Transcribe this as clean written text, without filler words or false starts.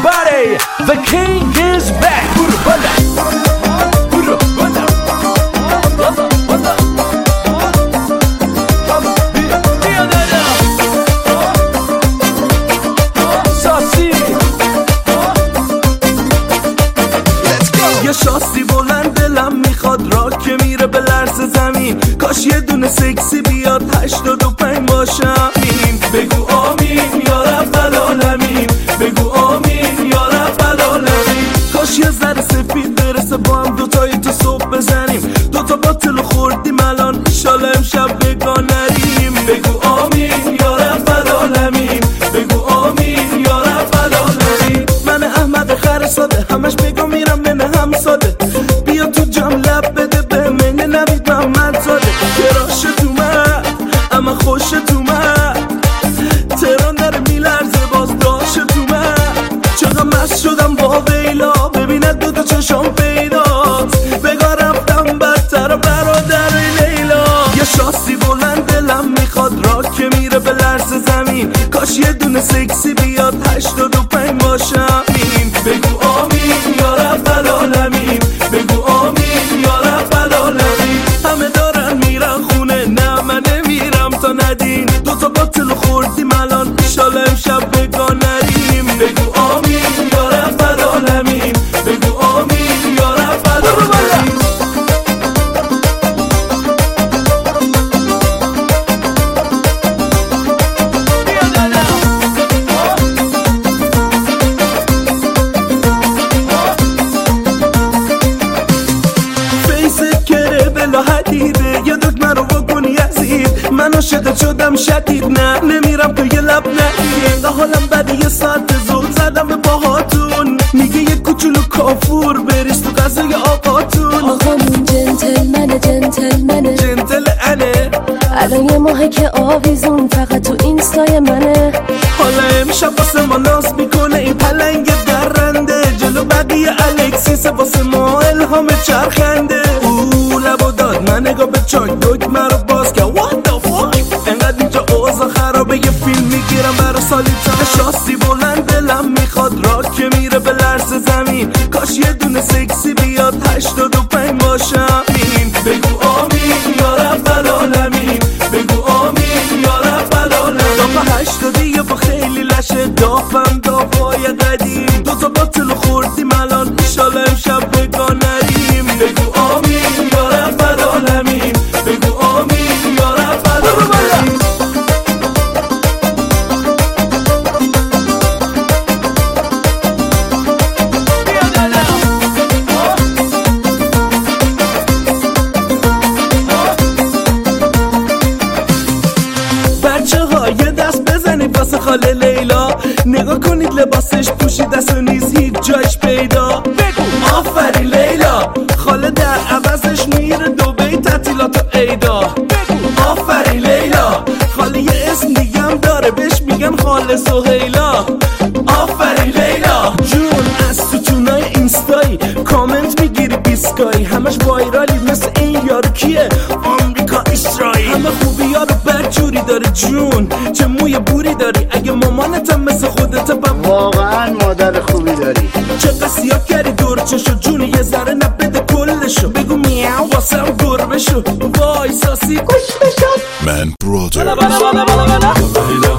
everybody, the king is back. یه شاسی بلند دلم میخواد راه که میره به لرز زمین، کاش یه دونه سکسی بیاد 85 باشم. بگو آمین یا رب العالمین، بگو آمین یا رب العالمین. کاش یه ذره سفید برسه با هم دوتایی تو صبح بزنیم، دوتا باطل خوردیم الان ایشالا امشب بگاه نریم. بگو آمین یا رب العالمین، بگو آمین یا رب العالمین. من احمد خر ساده همش بگو میرم بنه هم ساده، بیا تو جام لب بده به من نوید محمد زاده. کراشت اومد اما خوشت اومد، تهران داره میلرزه باز داشت اومد. چقدر مست شدم با ویلا، ببیند دو چشام پیداست، بگاه رفتم بدتر برادر لیلا. یه شاسی بلند دلم میخواد راه که میره به لرز زمین، کاش یه دونه سکسی بیاد 85 باشم. بگو آمین یا رب العالمین، بگو آمین یا رب العالمین. همه دارن میرن خونه نه من نمیرم تا ندین، دوتا باطل خوردیم الان ایشالا امشب بگاه نریم. بگو آمین یا رب العالمین، بگو آمین یا رب العالمین. یا دکمه رو بکنی یزید، من عاشقت شدم شدید، نه نمیرم تو یه لب نگیر. انگاه حالم بده یه ساعت زود زدم به باهاتون، میگه یه کوچولو کافور بریز تو غذای آقاتون. آقامون جنتلمنه جنتلمنه جنتل انه، الان یه ماهه که آویزون فقط تو اینستای منه. حالا امشب واسه ما ناز میکنه این پلنگ درنده، جلو بقیه الکسیس واسه ما الهام چرخنده. لبو داد من نگاه به چاک دکمه رو باز که what the fuck. انقدر اینجا اوضاع خرابه یه فیلم میگیرم برا سالیتا. شاسی بلند دلم میخواد راه که میره به لرز زمین، کاش یه دونه سکسی بیاد 85 باشم. بگو آمین یا رب العالمین، بگو آمین یا رب العالمین. دافه 80 با خیلی لشه، دافم دافای قدیم، دوتا باطل خوردیم الان ایشالا امشب بگاه نریم. بگو آمین یا رب العالمین، بگو آمین یا رب العالمین. بچه ها یه دست بزنید واسه خاله لیلا، نگاه کنید لباسش پوشیده است و نیز هیچ جایش پیدا. بگو آفرین لیلا، خاله در عوضش میره دبی تعطیلات و عیدا. بگو آفرین لیلا، خاله یه اسم دیگه هم داره بهش میگن خاله سهیلا. آفرین لیلا جون، از تو تونای اینستایی کامنت میگیری بیسکایی، همش وایرالی مثل این یارو کیه آمریکا اسرائیل. همه خوبی ها رو بدجوری داره جون، چه موی بوری داری، اگه مامانتم مثل خودت واقعا مادر خوبی داری. چه قصیه کردی دور چشو جون، یه ذره نبده کلشو، بگو میاو واسه هم گربه شو. وای ساسی کش بشو من برادر